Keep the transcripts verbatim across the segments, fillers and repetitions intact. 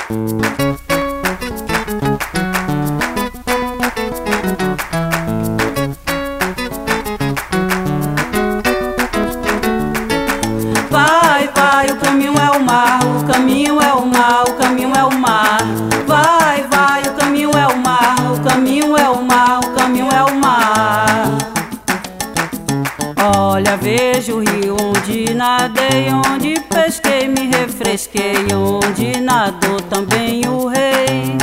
Vai, vai, o caminho é o mar, o caminho é o mar, o caminho é o mar. Vai, vai, o caminho é o mar, o caminho é o mar, o caminho é o mar. Olha, vejo o rio onde nadei, onde pesquei, me refresquei, onde nadou também o rei.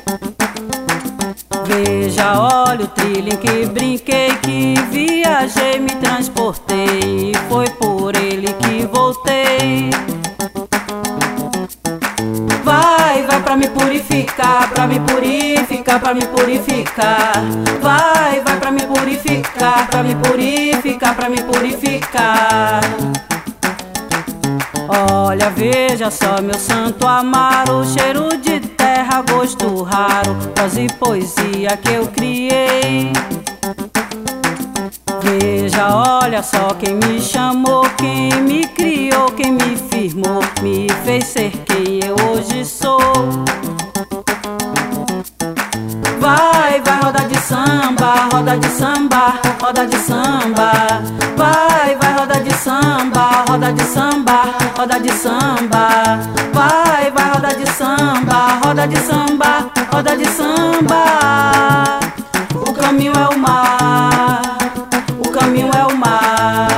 Veja, olha o trilho em que brinquei, que viajei, me transportei, e foi por ele que voltei. Vai, vai pra me purificar, pra me purificar, pra me purificar. Vai, vai pra me purificar, pra me purificar, pra me purificar. Olha, veja só, meu santo amaro, cheiro de terra, gosto raro, voz e poesia que eu criei. Veja, olha só quem me chamou, quem me criou, quem me firmou, me fez ser quem eu hoje sou. Vai, vai, roda de samba, roda de samba, roda de samba. Vai, vai, roda de samba, roda de samba, roda de samba. Vai, vai, roda de samba, roda de samba, roda de samba. O caminho é o mar, o caminho é o mar.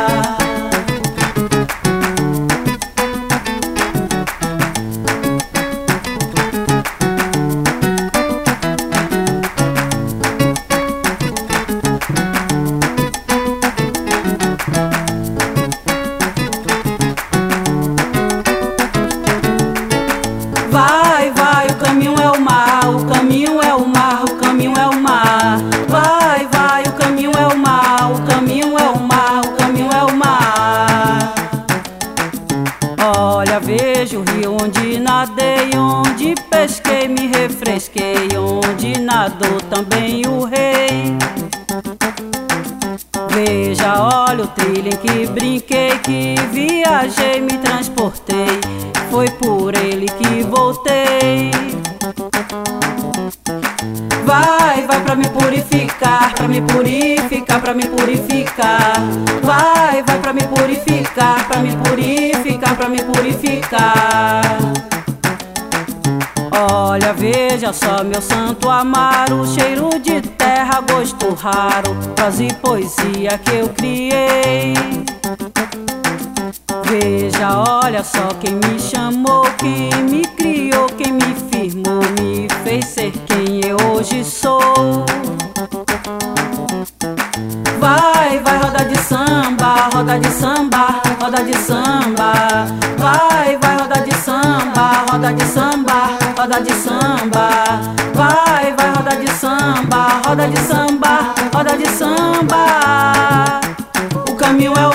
Vai, vai, o caminho é o mar, o caminho é o mar, o caminho é o mar. Vai, vai, o caminho é o mar, o caminho é o mar, o caminho é o mar. Olha, vejo o rio onde nadei, onde pesquei, me refresquei, onde nadou também o rei. Veja, olha o trilho em que brinquei, que viajei, me transportei, foi por ele que voltei. Vai, vai pra me purificar, pra me purificar, pra me purificar. Vai, vai pra me purificar, pra me purificar, pra me purificar. Olha, veja só, meu santo amaro, cheiro de terra, gosto raro, voz e poesia que eu criei. Veja, olha só quem me chamou, quem me criou, quem me firmou, me fez ser quem eu hoje sou. Vai, vai, roda de samba, roda de samba, roda de samba. Vai, vai, roda de samba, roda de samba, roda de samba. Vai, vai, roda de samba, roda de samba, roda de samba. O caminho é